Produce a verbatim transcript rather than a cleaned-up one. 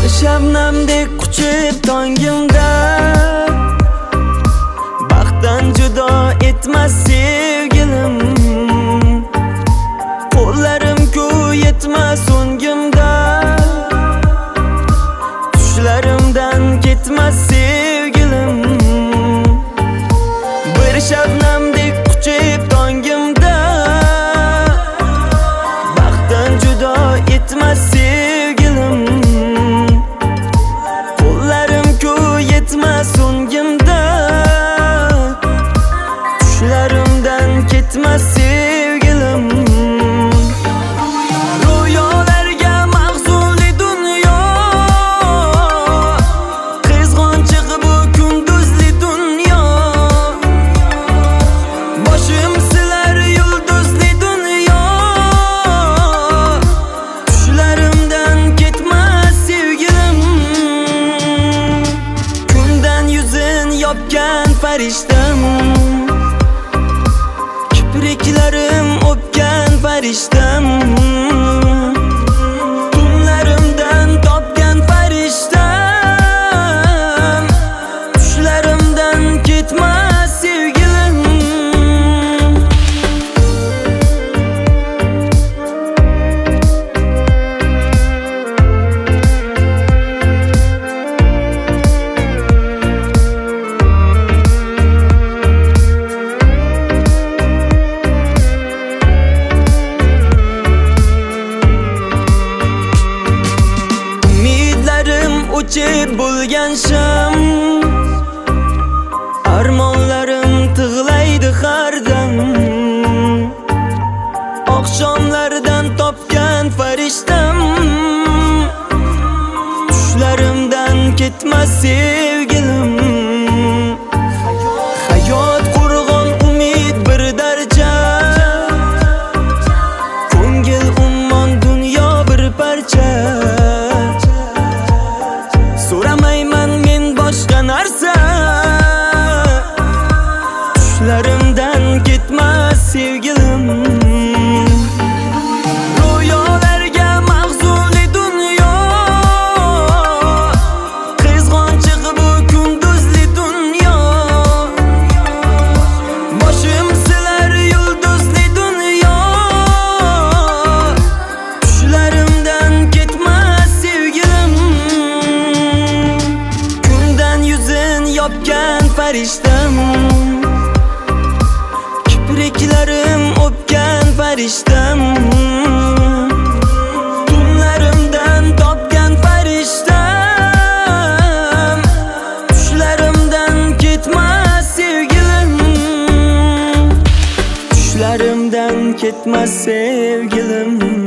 Shabnamdek quchib tongimda baxtdan judo etmas sevgilim. Qo'llarim-ku yetmas o'ngimda, tushlarimdan ketmas sevgilim. Bir shabnamdek quchib tongimda baxtdan judo etmas sevgilim. Qo'llarim-ku yetmas o'ngimda, tushlarimdan ketmas sevgilim. Ro'yolarga mahzunli dunyo, qizg'onchiq bu kunduzli dunyo. Boshim silar yulduzli dunyo, tushlarimdan ketmas sevgilim. Kundan yuzin yopgan farishtam, kipriklarim o'pgan farishtam. Tunlarimdan topgan farishtam, tushlarimdan ketmas sevgilim. Uchib bo'lgan sham, armonlarim tig'laydi har dam. Oqshomlardan topgan farishtam, tushlarimdan ketmas sevgilim. Hayot qurg'on umid bir darcha, ko'ngil ummon dunyo bir parcha. So'ramayman men boshqa narsa, tushlarimdan ketmas sevgilim. Ro'yolarga mahzunli dunyo, qizg'onchiq bu kunduzli dunyo. Boshim silar yulduzli dunyo, tushlarimdan ketmas sevgilim. Yopgan farishtam, kipriklarim o'pgan farishtam. Tunlarimdan topgan farishtam, tushlarimdan ketmas sevgilim. Tushlarimdan ketmas sevgilim.